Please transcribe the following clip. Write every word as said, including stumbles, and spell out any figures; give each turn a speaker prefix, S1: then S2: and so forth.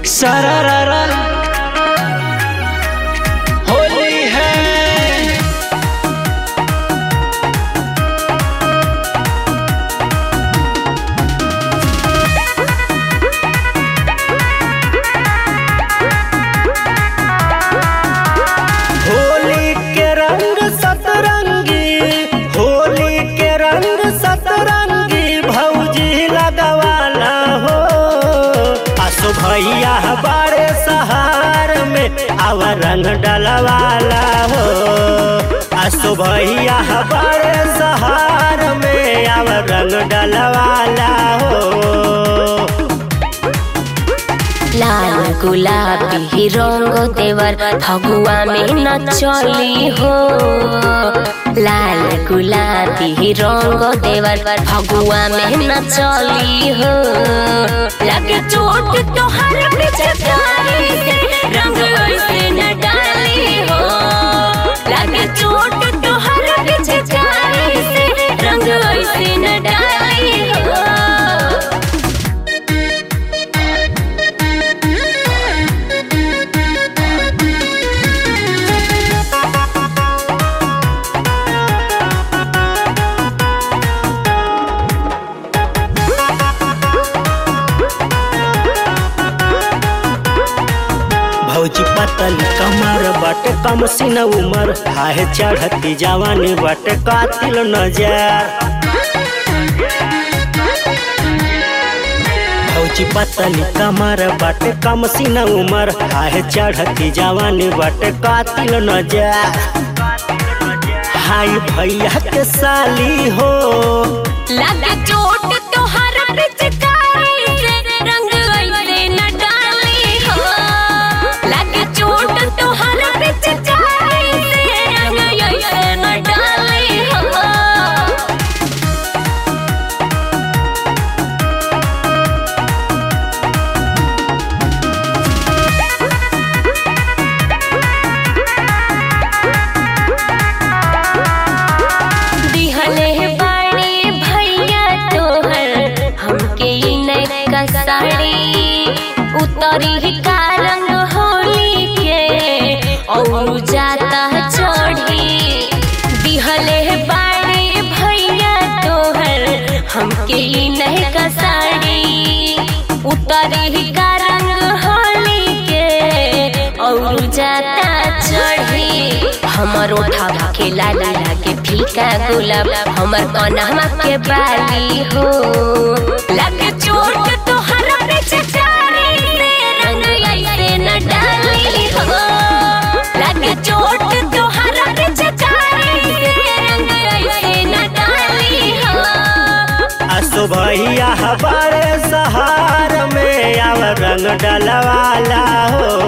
S1: सरररा होली है। होली के रंग सतरंगी, होली के रंग सतरंगी भौजी लगवाला हो। आसो भैया बड़े सहार में आव रंग डलवाला हो। आसो भैया बड़े सहार में आव रंग डलवाला हो।
S2: लाल गुलाबी रंग देवर फगुआ में न चली हो। लाल गुलाबी रंग देवर फगुआ में न चली हो। लगे चोट तोहर पिचकारी से रंग ऐसे न डाली हो। लगे चोट तोहर पिचकारी से रंग ऐसे न डाली हो।
S1: भौजी पतली कमर बटे कम सिन उमर, हाय चढ़ती जवानी बटे कातिल नजर। भौजी पतली कमर बटे कम सिन उमर, हाय चढ़ती जवानी बटे कातिल नजर। हाय भैया के साली हो।
S2: लगे चोट तोहर पिचकारी से रंग ऐसे न डाली हो। लगे चोट तोहर पिचकारी से रंग ऐसे न डाली हो। दिहले बाड़ी भैया तोहर हमके नैका साड़ी, उतरी का रंग होली के और जाता चढ़ी। दिहले बाड़ी भैया तोहर हमके नैका साड़ी, उतरी का रंग होली के और जाता चढ़ी। हमर ओठा के लाली लागे फीका गुलाब, हमर कन्हवा के बाली हो। लगे चोट तोहर पिचकारी से रंग ऐसे न डाली हो। लगे चोट तोहर पिचकारी से रंग ऐसे न डाली हो।
S1: आसो भैया बड़े सहार में आव रंग डलवाला हो।